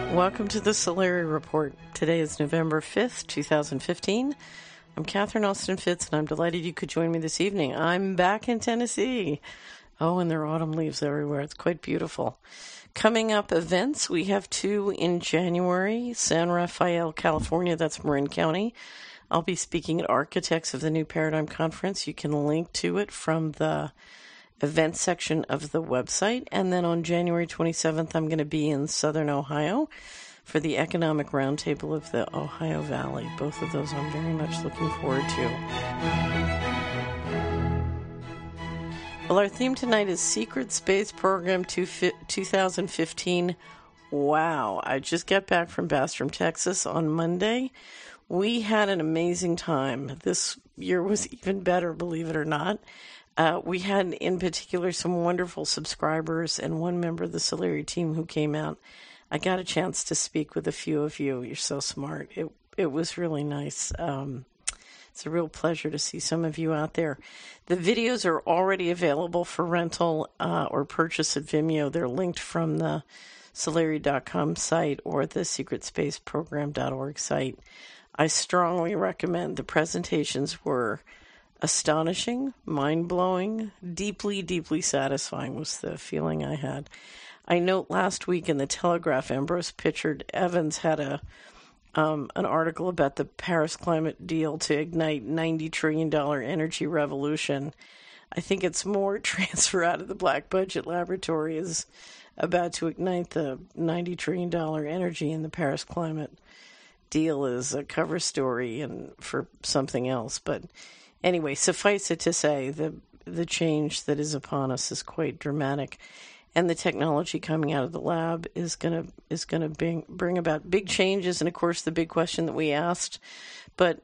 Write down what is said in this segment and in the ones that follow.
Welcome to the Solari Report. Today is November 5th, 2015. I'm Catherine Austin Fitz, and I'm delighted you could join me this evening. I'm back in Tennessee. Oh, and there are autumn leaves everywhere. It's quite beautiful. Coming up events, we have two in January. San Rafael, California, that's Marin County. I'll be speaking at Architects of the New Paradigm Conference. You can link to it from the events section of the website. And then on January 27th, I'm going to be in Southern Ohio for the Economic Roundtable of the Ohio Valley. Both of those I'm very much looking forward to. Well, our theme tonight is Secret Space Program 2015. Wow. I just got back from Bastrop, Texas on Monday. We had an amazing time. This year was even better, believe it or not. We had, in particular, some wonderful subscribers and one member of the Solari team who came out. I got a chance to speak with a few of you. You're so smart. It was really nice. It's a real pleasure to see some of you out there. The videos are already available for rental or purchase at Vimeo. They're linked from the Solari.com site or the secretspaceprogram.org site. I strongly recommend. The presentations were astonishing, mind-blowing, deeply, deeply satisfying was the feeling I had. I note last week in the Telegraph, Ambrose Pritchard Evans had an article about the Paris climate deal to ignite $90 trillion energy revolution. I think it's more transfer out of the Black Budget Laboratory is about to ignite the $90 trillion energy, and the Paris climate deal is a cover story and for something else. But anyway, suffice it to say, the change that is upon us is quite dramatic, and the technology coming out of the lab is going to bring about big changes. And of course, the big question that we asked, but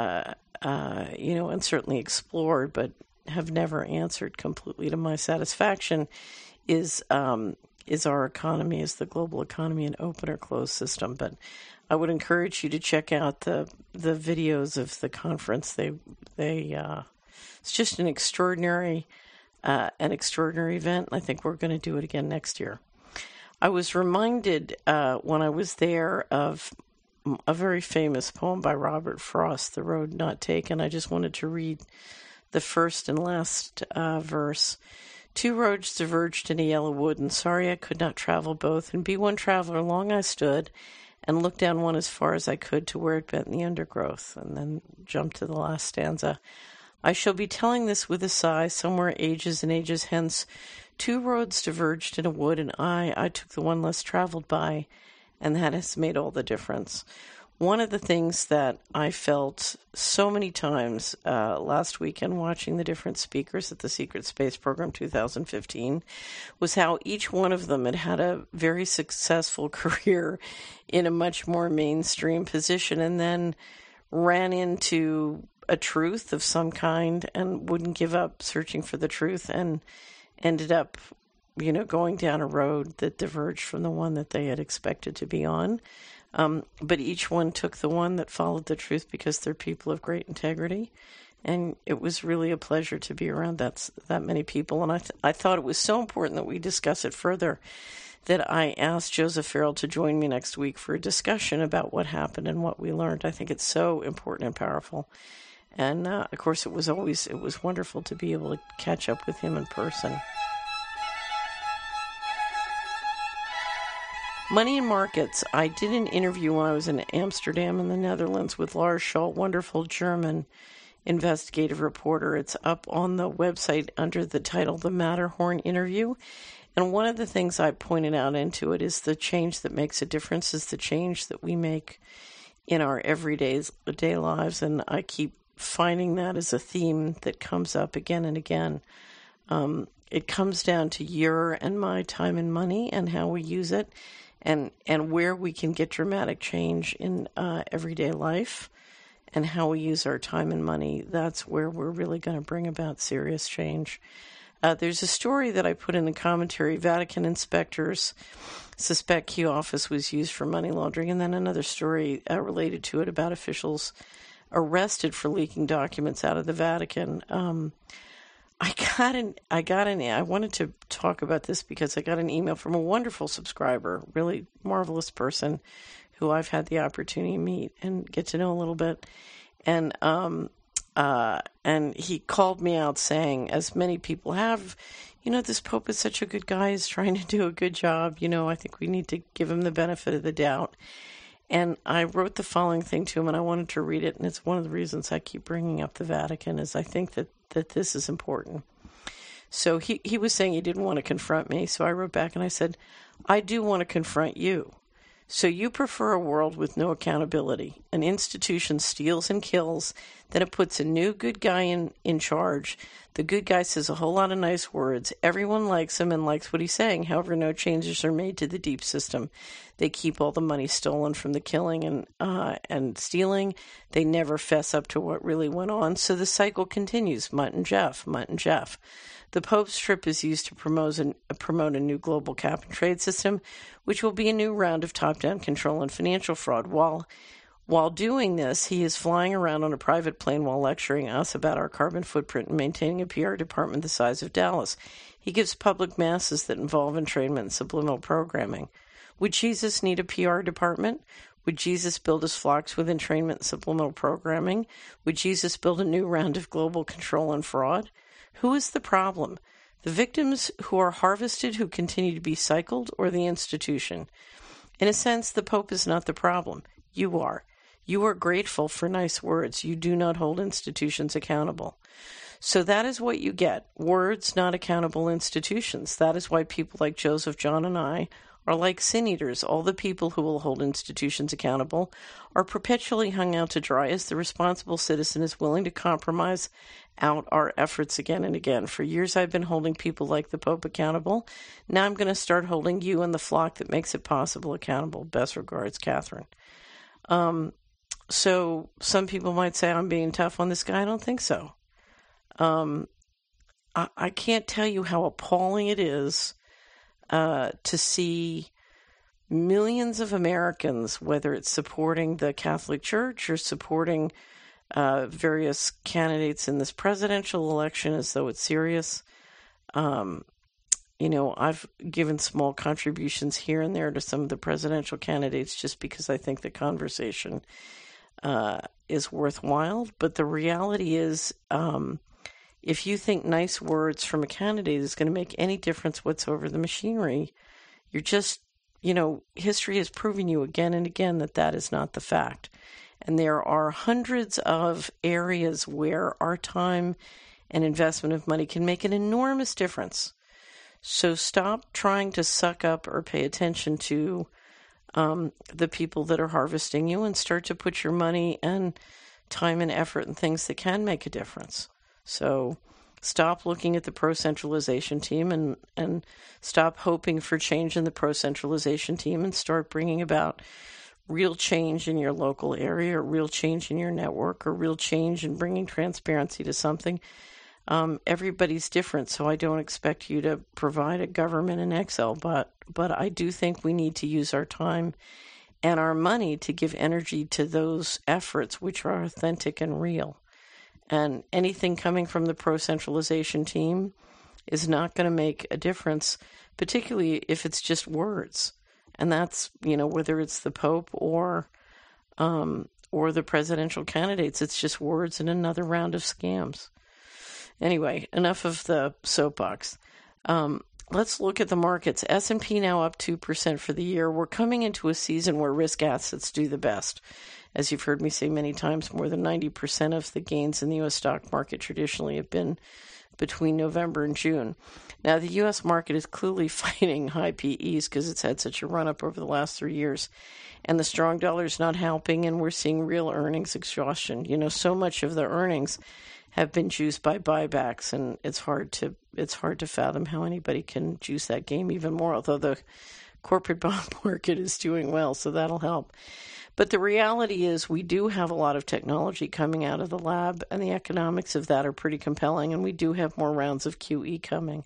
and certainly explored, but have never answered completely to my satisfaction, is our economy, is the global economy an open or closed system? But I would encourage you to check out the videos of the conference. It's just an extraordinary event. I think we're going to do it again next year. I was reminded when I was there of a very famous poem by Robert Frost, "The Road Not Taken." I just wanted to read the first and last verse. "Two roads diverged in a yellow wood, and sorry I could not travel both. And be one traveler long I stood, and looked down one as far as I could to where it bent in the undergrowth." And then jump to the last stanza. "I shall be telling this with a sigh, somewhere ages and ages hence. Two roads diverged in a wood, and I took the one less traveled by, and that has made all the difference." One of the things that I felt so many times last weekend watching the different speakers at the Secret Space Program 2015 was how each one of them had a very successful career in a much more mainstream position and then ran into a truth of some kind and wouldn't give up searching for the truth and ended up, going down a road that diverged from the one that they had expected to be on. But each one took the one that followed the truth because they're people of great integrity. And it was really a pleasure to be around that many people. And I thought it was so important that we discuss it further that I asked Joseph Farrell to join me next week for a discussion about what happened and what we learned. I think it's so important and powerful. And, of course, it was wonderful to be able to catch up with him in person. Money and markets. I did an interview when I was in Amsterdam in the Netherlands with Lars Schult, wonderful German investigative reporter. It's up on the website under the title The Matterhorn Interview. And one of the things I pointed out into it is the change that makes a difference is the change that we make in our everyday lives. And I keep finding that as a theme that comes up again and again. It comes down to your and my time and money and how we use it. And where we can get dramatic change in everyday life and how we use our time and money, that's where we're really going to bring about serious change. There's a story that I put in the commentary. Vatican inspectors suspect key office was used for money laundering. And then another story related to it about officials arrested for leaking documents out of the Vatican. I wanted to talk about this because I got an email from a wonderful subscriber, really marvelous person who I've had the opportunity to meet and get to know a little bit. And he called me out saying, as many people have, this Pope is such a good guy. He's trying to do a good job. I think we need to give him the benefit of the doubt. And I wrote the following thing to him, and I wanted to read it. And it's one of the reasons I keep bringing up the Vatican, is I think that this is important. So he was saying he didn't want to confront me. So I wrote back and I said, I do want to confront you. So you prefer a world with no accountability. An institution steals and kills, then it puts a new good guy in charge. The good guy says a whole lot of nice words. Everyone likes him and likes what he's saying. However, no changes are made to the deep system. They keep all the money stolen from the killing and stealing. They never fess up to what really went on. So the cycle continues. Mutt and Jeff. The Pope's trip is used to promote a new global cap and trade system, which will be a new round of top-down control and financial fraud. While doing this, he is flying around on a private plane while lecturing us about our carbon footprint and maintaining a PR department the size of Dallas. He gives public masses that involve entrainment and subliminal programming. Would Jesus need a PR department? Would Jesus build his flocks with entrainment and subliminal programming? Would Jesus build a new round of global control and fraud? Who is the problem? The victims who are harvested, who continue to be cycled, or the institution? In a sense, the Pope is not the problem. You are. You are grateful for nice words. You do not hold institutions accountable. So that is what you get. Words, not accountable institutions. That is why people like Joseph, John, and I are like sin eaters. All the people who will hold institutions accountable are perpetually hung out to dry as the responsible citizen is willing to compromise out our efforts again and again. For years I've been holding people like the Pope accountable. Now I'm going to start holding you and the flock that makes it possible accountable. Best regards, Catherine. So some people might say I'm being tough on this guy. I don't think so. I can't tell you how appalling it is to see millions of Americans, whether it's supporting the Catholic Church or supporting various candidates in this presidential election as though it's serious. I've given small contributions here and there to some of the presidential candidates just because I think the conversation is worthwhile. But the reality is, if you think nice words from a candidate is going to make any difference whatsoever the machinery, you're just, history has proven you again and again that is not the fact. And there are hundreds of areas where our time and investment of money can make an enormous difference. So stop trying to suck up or pay attention to the people that are harvesting you and start to put your money and time and effort in things that can make a difference. So stop looking at the pro-centralization team and stop hoping for change in the pro-centralization team and start bringing about real change in your local area, or real change in your network, or real change in bringing transparency to something. Everybody's different, so I don't expect you to provide a government in Excel, but I do think we need to use our time and our money to give energy to those efforts which are authentic and real. And anything coming from the pro-centralization team is not going to make a difference, particularly if it's just words. And that's, whether it's the Pope or the presidential candidates, it's just words and another round of scams. Anyway, enough of the soapbox. Let's look at the markets. S&P now up 2% for the year. We're coming into a season where risk assets do the best. As you've heard me say many times, more than 90% of the gains in the U.S. stock market traditionally have been between November and June. Now, the U.S. market is clearly fighting high PEs because it's had such a run-up over the last 3 years. And the strong dollar is not helping, and we're seeing real earnings exhaustion. So much of the earnings have been juiced by buybacks, and it's hard to fathom how anybody can juice that game even more, although the corporate bond market is doing well, so that'll help. But the reality is we do have a lot of technology coming out of the lab, and the economics of that are pretty compelling, and we do have more rounds of QE coming.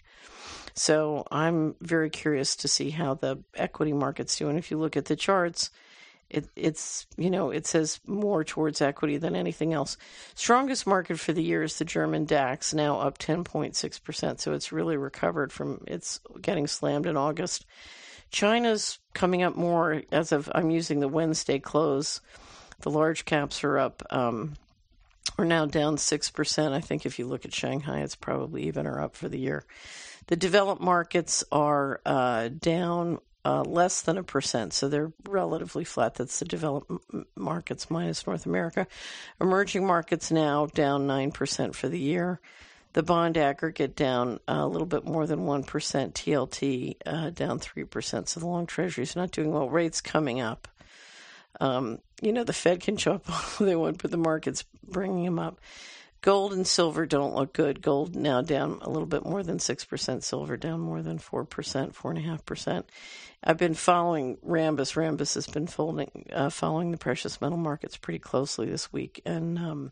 So I'm very curious to see how the equity markets do. And if you look at the charts, it's, it says more towards equity than anything else. Strongest market for the year is the German DAX, now up 10.6%. So it's really recovered from its getting slammed in August. China's coming up more as of, I'm using the Wednesday close. The large caps are up, are now down 6%. I think if you look at Shanghai, it's probably even or up for the year. The developed markets are down less than 1%, so they're relatively flat. That's the developed markets minus North America. Emerging markets now down 9% for the year. The bond aggregate down a little bit more than 1%. TLT down 3%. So the long treasury is not doing well. Rates coming up. The Fed can chop all they want, but the market's bringing them up. Gold and silver don't look good. Gold now down a little bit more than 6%. Silver down more than 4%, 4.5%. I've been following Rambus. Rambus has been following the precious metal markets pretty closely this week. And,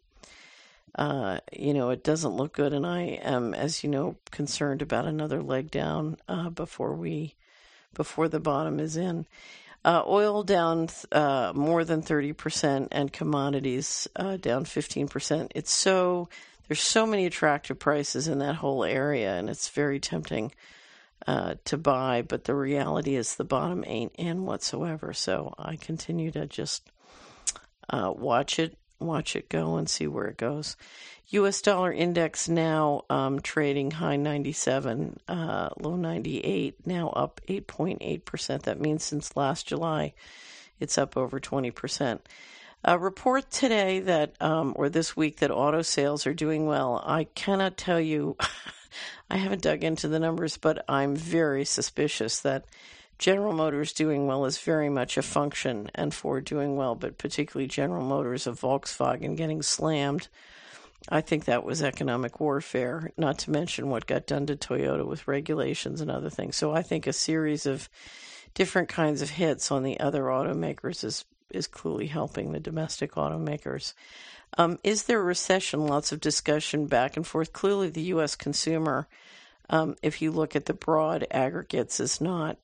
it doesn't look good. And I am, as you know, concerned about another leg down before the bottom is in. Oil down more than 30% and commodities down 15%. There's so many attractive prices in that whole area, and it's very tempting to buy, but the reality is the bottom ain't in whatsoever. So I continue to just watch it go and see where it goes. U.S. dollar index now trading high 97, low 98, now up 8.8%. That means since last July, it's up over 20%. A report today that, or this week, that auto sales are doing well. I cannot tell you, I haven't dug into the numbers, but I'm very suspicious that General Motors doing well is very much a function, and Ford doing well, but particularly General Motors of Volkswagen getting slammed. I think that was economic warfare, not to mention what got done to Toyota with regulations and other things. So I think a series of different kinds of hits on the other automakers is clearly helping the domestic automakers. Is there a recession? Lots of discussion back and forth. Clearly the U.S. consumer, if you look at the broad aggregates, is not,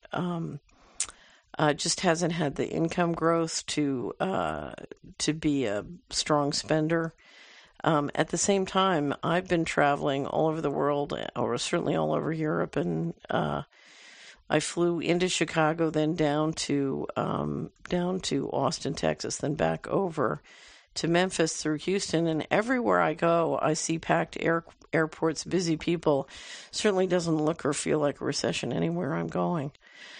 just hasn't had the income growth to be a strong spender. At the same time, I've been traveling all over the world, or certainly all over Europe, and I flew into Chicago, then down to Austin, Texas, then back over to Memphis through Houston, and everywhere I go, I see packed airports, busy people. Certainly doesn't look or feel like a recession anywhere I'm going.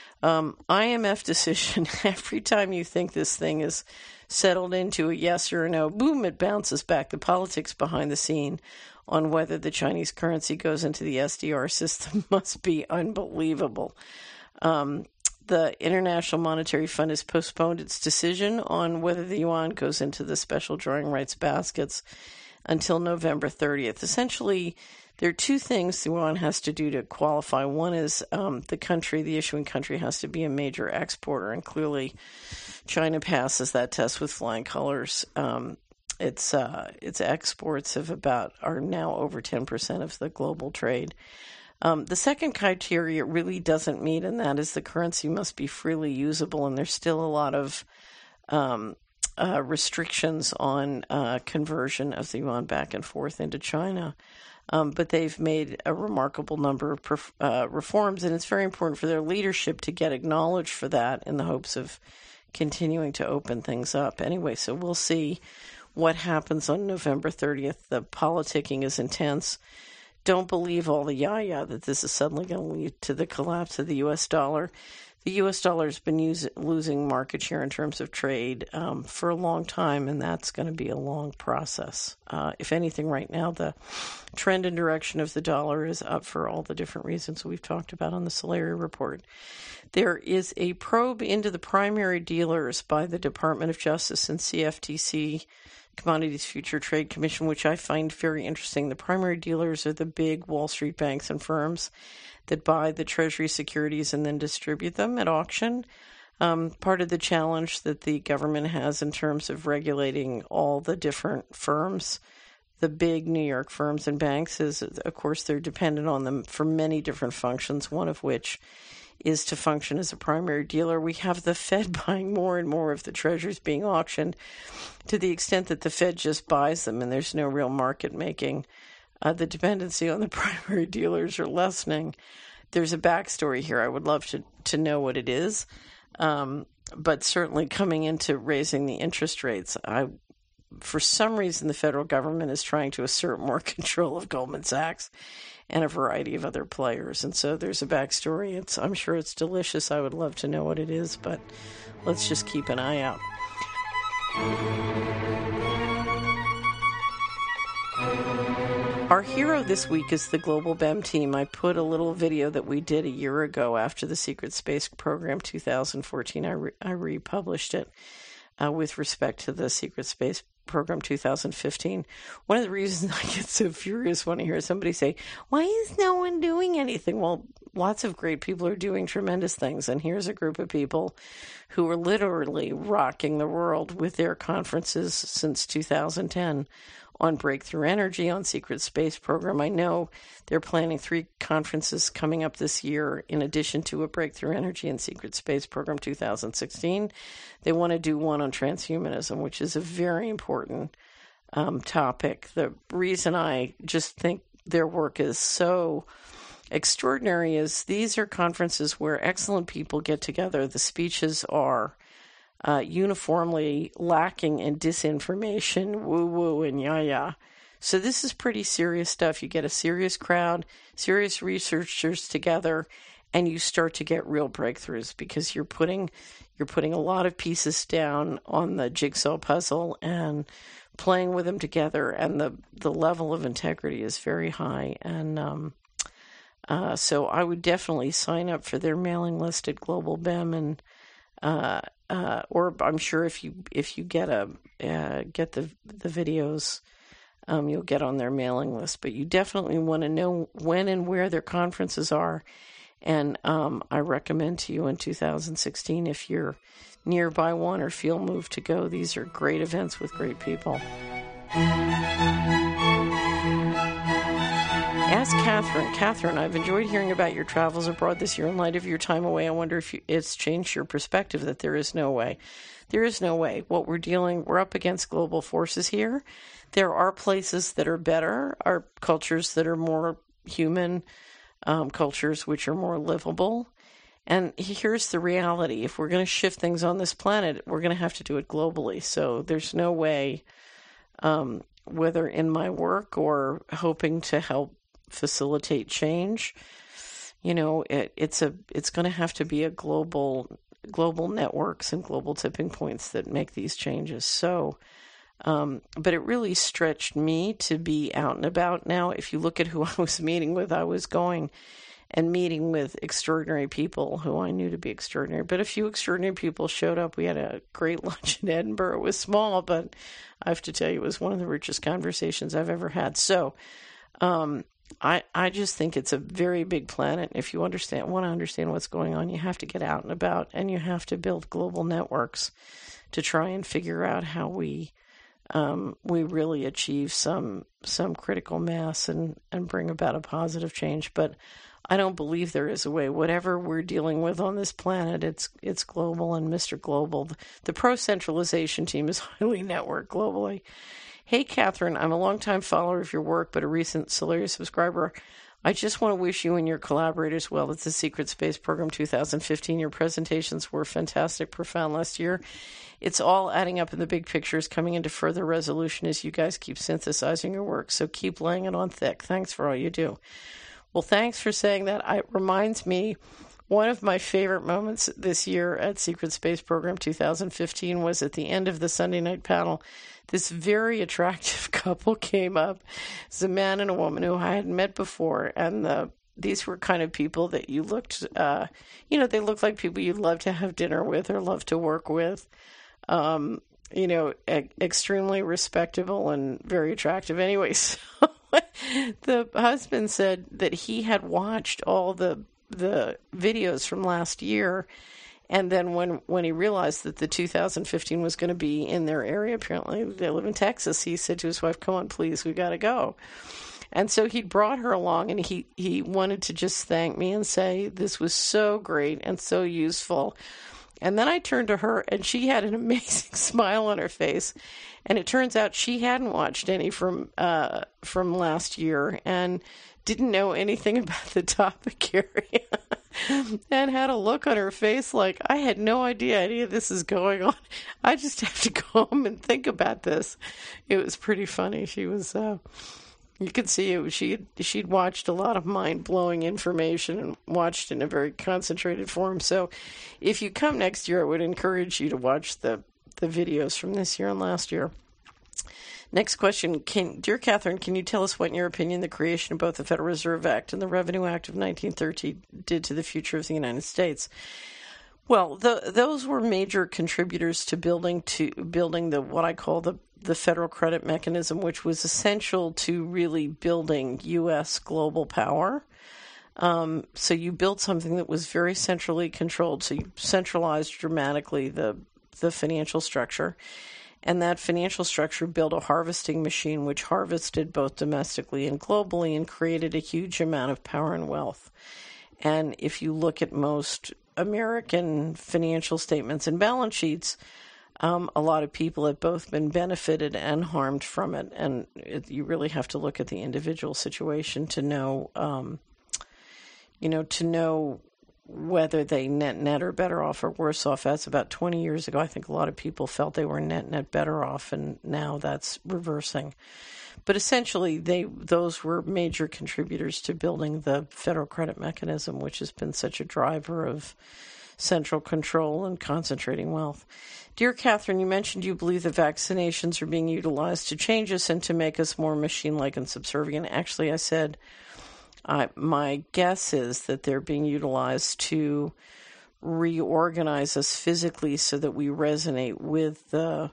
IMF decision, every time you think this thing is settled into a yes or a no, boom, it bounces back. The politics behind the scene on whether the Chinese currency goes into the SDR system must be unbelievable. The International Monetary Fund has postponed its decision on whether the yuan goes into the special drawing rights baskets until November 30th. Essentially, there are two things the yuan has to do to qualify. One is the issuing country has to be a major exporter, and clearly China passes that test with flying colors. Its exports are now over 10% of the global trade. The second criteria it really doesn't meet, and that is the currency must be freely usable, and there's still a lot of restrictions on conversion of the yuan back and forth into China. But they've made a remarkable number of reforms, and it's very important for their leadership to get acknowledged for that in the hopes of continuing to open things up. Anyway, so we'll see what happens on November 30th. The politicking is intense. Don't believe all the yah-yah that this is suddenly going to lead to the collapse of the U.S. dollar. The U.S. dollar has been losing market share in terms of trade for a long time, and that's going to be a long process. If anything, right now, the trend and direction of the dollar is up for all the different reasons we've talked about on the Solari report. There is a probe into the primary dealers by the Department of Justice and CFTC, Commodities Future Trade Commission, which I find very interesting. The primary dealers are the big Wall Street banks and firms that buy the Treasury securities and then distribute them at auction. Part of the challenge that the government has in terms of regulating all the different firms, the big New York firms and banks, is, of course, they're dependent on them for many different functions, one of which is to function as a primary dealer. We have the Fed buying more and more of the treasuries being auctioned to the extent that the Fed just buys them and there's no real market making. The dependency on the primary dealers are lessening. There's a backstory here. I would love to know what it is. But certainly coming into raising the interest rates, for some reason, the federal government is trying to assert more control of Goldman Sachs and a variety of other players. And so there's a backstory. I'm sure it's delicious. I would love to know what it is, but let's just keep an eye out. Our hero this week is the Global BEM team. I put a little video that we did a year ago after the Secret Space Program 2014. I republished it with respect to the Secret Space Program 2015. One of the reasons I get so furious when I hear somebody say, why is no one doing anything? Well, lots of great people are doing tremendous things. And here's a group of people who are literally rocking the world with their conferences since 2010 on breakthrough energy, on Secret Space Program. I know they're planning 3 conferences coming up this year in addition to a breakthrough energy and Secret Space Program 2016. They want to do one on transhumanism, which is a very important topic. The reason I just think their work is so extraordinary is these are conferences where excellent people get together. The speeches are uniformly lacking in disinformation, woo-woo, and yah-yah. So this is pretty serious stuff. You get a serious crowd, serious researchers together, and you start to get real breakthroughs because you're putting a lot of pieces down on the jigsaw puzzle and playing with them together, and the level of integrity is very high. And so I would definitely sign up for their mailing list at Global BEM, and or I'm sure if you get the videos, you'll get on their mailing list. But you definitely want to know when and where their conferences are. And I recommend to you in 2016, if you're nearby one or feel moved to go, these are great events with great people. Ask Catherine. Catherine, I've enjoyed hearing about your travels abroad this year. In light of your time away, I wonder if it's changed your perspective that there is no way. There is no way. We're up against global forces here. There are places that are better, are cultures that are more human, cultures which are more livable. And here's the reality. If we're going to shift things on this planet, we're going to have to do it globally. So there's no way, whether in my work or hoping to help facilitate change, it's going to have to be a global networks and global tipping points that make these changes. So, but it really stretched me to be out and about now. If you look at who I was meeting with, I was going and meeting with extraordinary people who I knew to be extraordinary. But a few extraordinary people showed up. We had a great lunch in Edinburgh. It was small, but I have to tell you, it was one of the richest conversations I've ever had. So, I just think it's a very big planet. If you want to understand what's going on, you have to get out and about, and you have to build global networks to try and figure out how we really achieve some critical mass and bring about a positive change. But I don't believe there is a way. Whatever we're dealing with on this planet, it's global, and Mr. Global, the pro-centralization team is highly networked globally. Hey, Catherine, I'm a longtime follower of your work, but a recent Solaria subscriber. I just want to wish you and your collaborators well at the Secret Space Program 2015. Your presentations were fantastic, profound last year. It's all adding up in the big pictures, coming into further resolution as you guys keep synthesizing your work. So keep laying it on thick. Thanks for all you do. Well, thanks for saying that. It reminds me, one of my favorite moments this year at Secret Space Program 2015 was at the end of the Sunday night panel. This very attractive couple came up. It's a man and a woman who I hadn't met before, and these were kind of people that you looked, they looked like people you'd love to have dinner with or love to work with. Extremely respectable and very attractive. Anyway, so the husband said that he had watched all the videos from last year, and then when he realized that the 2015 was going to be in their area, apparently they live in Texas, he said to his wife, "Come on, please, we got to go." And so he brought her along, and he wanted to just thank me and say this was so great and so useful. And then I turned to her, and she had an amazing smile on her face. And it turns out she hadn't watched any from last year and didn't know anything about the topic area and had a look on her face like, I had no idea any of this is going on. I just have to go home and think about this. It was pretty funny. She was... you could see it. She'd watched a lot of mind-blowing information and watched in a very concentrated form. So if you come next year, I would encourage you to watch the videos from this year and last year. Next question. Dear Catherine, can you tell us what, in your opinion, the creation of both the Federal Reserve Act and the Revenue Act of 1930 did to the future of the United States? Well, those were major contributors to building the what I call the federal credit mechanism, which was essential to really building U.S. global power. So you built something that was very centrally controlled. So you centralized dramatically the financial structure. And that financial structure built a harvesting machine which harvested both domestically and globally and created a huge amount of power and wealth. And if you look at most American financial statements and balance sheets, a lot of people have both been benefited and harmed from it. And you really have to look at the individual situation to know, to know whether they net are better off or worse off. That's about 20 years ago. I think a lot of people felt they were net better off, and now that's reversing. But essentially, those were major contributors to building the federal credit mechanism, which has been such a driver of central control and concentrating wealth. Dear Catherine, you mentioned you believe that vaccinations are being utilized to change us and to make us more machine-like and subservient. Actually, I said my guess is that they're being utilized to reorganize us physically so that we resonate with the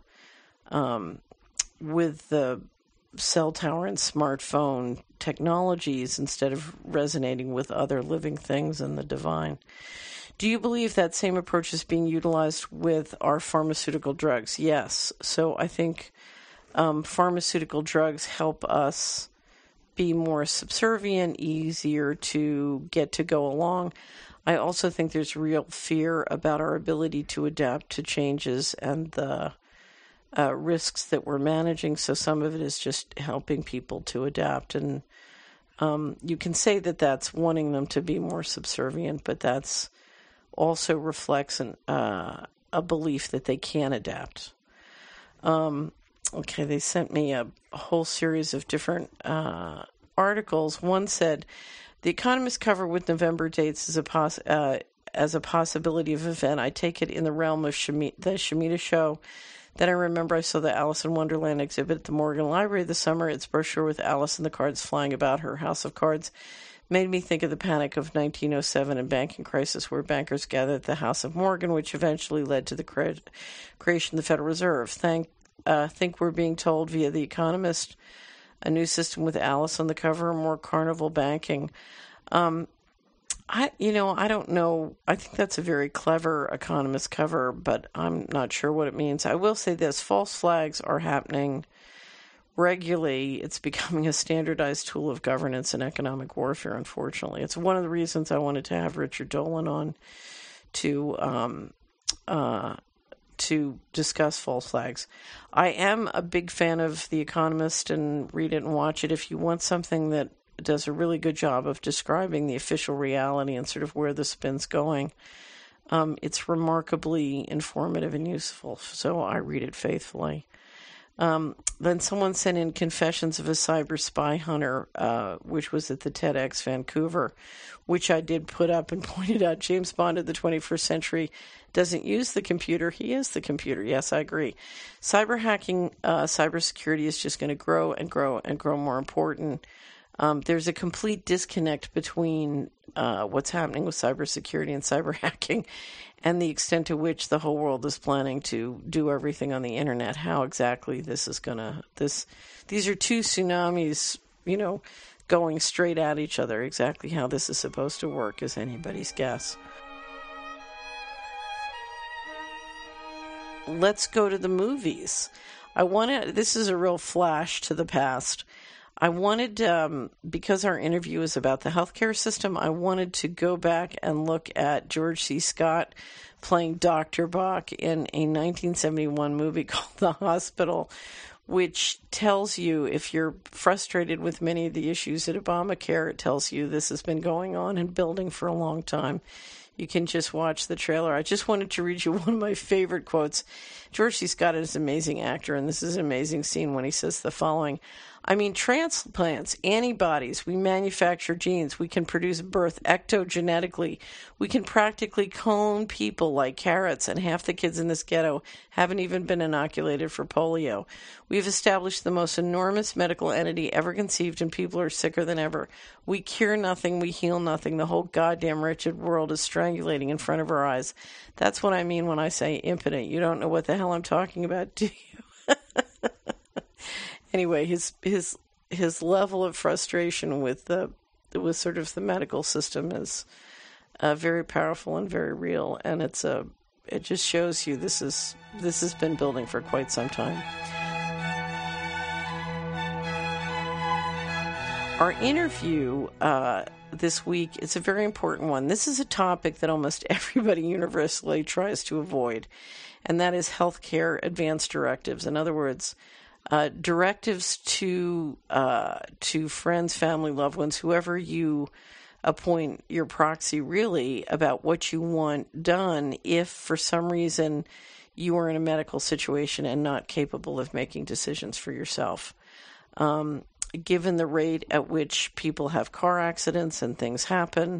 cell tower and smartphone technologies instead of resonating with other living things and the divine. Do you believe that same approach is being utilized with our pharmaceutical drugs? Yes. So I think pharmaceutical drugs help us be more subservient, easier to get to go along. I also think there's real fear about our ability to adapt to changes and the risks that we're managing. So some of it is just helping people to adapt. And you can say that that's wanting them to be more subservient, but that's also reflects a belief that they can adapt. Okay, they sent me a whole series of different articles. One said, The Economist cover with November dates as a possibility of event. I take it in the realm of the Shemitah show. Then I remember I saw the Alice in Wonderland exhibit at the Morgan Library this summer. Its brochure with Alice and the cards flying about her house of cards made me think of the panic of 1907 and banking crisis, where bankers gathered at the House of Morgan, which eventually led to the creation of the Federal Reserve. Think we're being told via The Economist, a new system with Alice on the cover, more carnival banking. I don't know. I think that's a very clever Economist cover, but I'm not sure what it means. I will say this: false flags are happening regularly. It's becoming a standardized tool of governance and economic warfare, unfortunately. It's one of the reasons I wanted to have Richard Dolan on to discuss false flags. I am a big fan of The Economist and read it and watch it. If you want something that does a really good job of describing the official reality and sort of where the spin's going, it's remarkably informative and useful. So I read it faithfully. Then someone sent in Confessions of a Cyber Spy Hunter, which was at the TEDx Vancouver, which I did put up and pointed out James Bond of the 21st century doesn't use the computer. He is the computer. Yes, I agree. Cyber hacking, cybersecurity is just going to grow and grow and grow more important. There's a complete disconnect between what's happening with cybersecurity and cyber hacking and the extent to which the whole world is planning to do everything on the internet. How exactly this is going to... These are two tsunamis, going straight at each other. Exactly how this is supposed to work is anybody's guess. Let's go to the movies. This is a real flash to the past. I wanted, because our interview is about the healthcare system, I wanted to go back and look at George C. Scott playing Dr. Bach in a 1971 movie called The Hospital, which tells you, if you're frustrated with many of the issues at Obamacare, it tells you this has been going on and building for a long time. You can just watch the trailer. I just wanted to read you one of my favorite quotes. George C. Scott is an amazing actor, and this is an amazing scene when he says the following: I mean, transplants, antibodies, we manufacture genes, we can produce birth ectogenetically, we can practically clone people like carrots, and half the kids in this ghetto haven't even been inoculated for polio. We've established the most enormous medical entity ever conceived, and people are sicker than ever. We cure nothing, we heal nothing. The whole goddamn wretched world is strangulating in front of our eyes. That's what I mean when I say impotent. You don't know what the hell I'm talking about, do you? Anyway, his level of frustration with sort of the medical system is very powerful and very real, and it just shows you this has been building for quite some time. Our interview this week, it's a very important one. This is a topic that almost everybody universally tries to avoid, and that is healthcare advance directives. In other words, directives to friends, family, loved ones, whoever you appoint your proxy, really, about what you want done if for some reason you are in a medical situation and not capable of making decisions for yourself. Given the rate at which people have car accidents and things happen,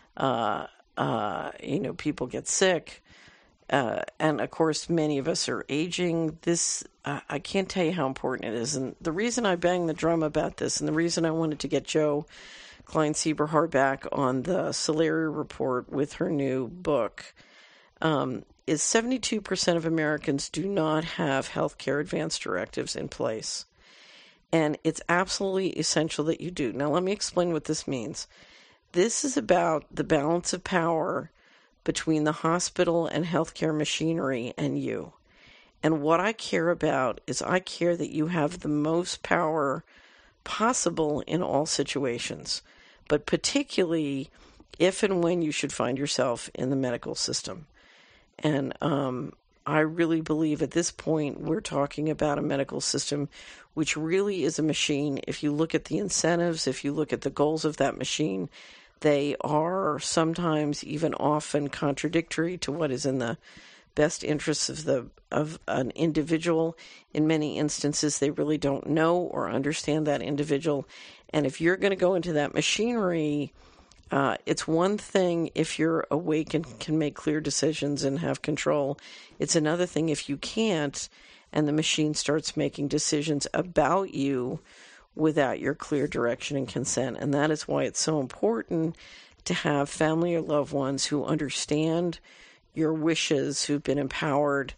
people get sick. And of course, many of us are aging. I can't tell you how important it is. And the reason I bang the drum about this, and the reason I wanted to get Jo Klein-Sieberhaar back on the Solari Report with her new book, is 72% of Americans do not have healthcare advance directives in place. And it's absolutely essential that you do. Now, let me explain what this means. This is about the balance of power between the hospital and healthcare machinery and you. And what I care about is I care that you have the most power possible in all situations, but particularly if and when you should find yourself in the medical system. And I really believe at this point we're talking about a medical system which really is a machine. If you look at the incentives, if you look at the goals of that machine, they are sometimes even often contradictory to what is in the best interests of an individual. In many instances, they really don't know or understand that individual. And if you're going to go into that machinery, it's one thing if you're awake and can make clear decisions and have control. It's another thing if you can't, and the machine starts making decisions about you without your clear direction and consent. And that is why it's so important to have family or loved ones who understand your wishes, who've been empowered.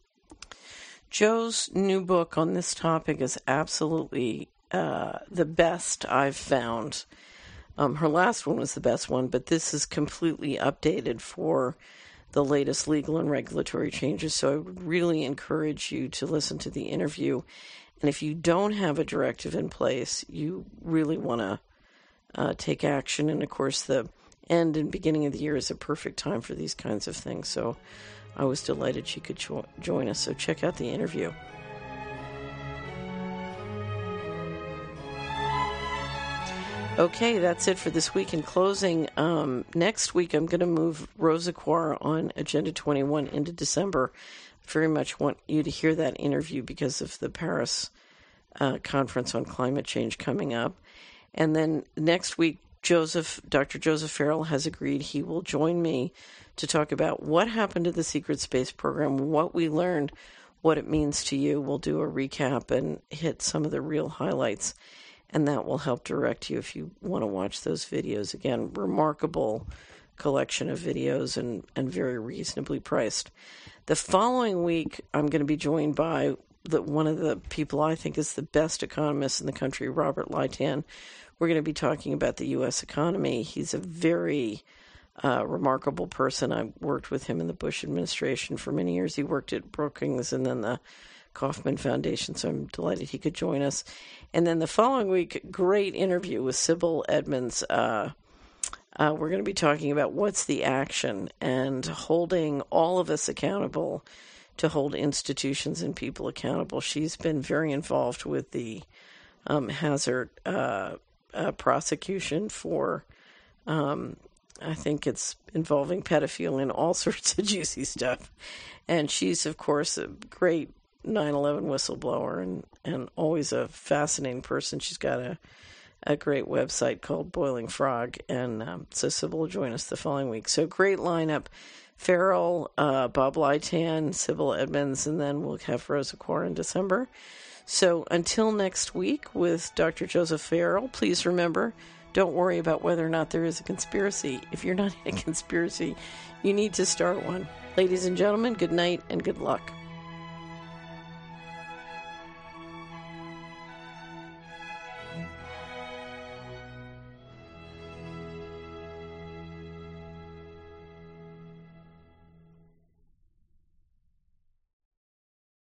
Jo's new book on this topic is absolutely the best I've found. Her last one was the best one, but this is completely updated for the latest legal and regulatory changes. So I would really encourage you to listen to the interview. And if you don't have a directive in place, you really want to take action. And of course, the end and beginning of the year is a perfect time for these kinds of things. So I was delighted she could join us. So check out the interview. Okay, that's it for this week. In closing, next week I'm going to move Rosa Quar on Agenda 21 into December. Very much want you to hear that interview because of the Paris conference on climate change coming up. And then next week, Dr. Joseph Farrell has agreed he will join me to talk about what happened to the Secret Space Program, what we learned, what it means to you. We'll do a recap and hit some of the real highlights, and that will help direct you if you want to watch those videos. Again, remarkable collection of videos and very reasonably priced. The following week, I'm going to be joined by one of the people I think is the best economist in the country, Robert Leitan. We're going to be talking about the U.S. economy. He's a very remarkable person. I worked with him in the Bush administration for many years. He worked at Brookings and then the Kauffman Foundation, so I'm delighted he could join us. And then the following week, great interview with Sybil Edmonds. We're going to be talking about what's the action and holding all of us accountable to hold institutions and people accountable. She's been very involved with the Hazard prosecution for, I think it's involving pedophilia and all sorts of juicy stuff. And she's, of course, a great 9/11 whistleblower and always a fascinating person. She's got a great website called Boiling Frog, and so Sybil will join us the following week. So great lineup. Farrell, Bob Lytan, Sybil Edmonds, and then we'll have Rosa Kohr in December. So until next week with Dr. Joseph Farrell, please remember, don't worry about whether or not there is a conspiracy. If you're not in a conspiracy, you need to start one. Ladies and gentlemen, good night and good luck.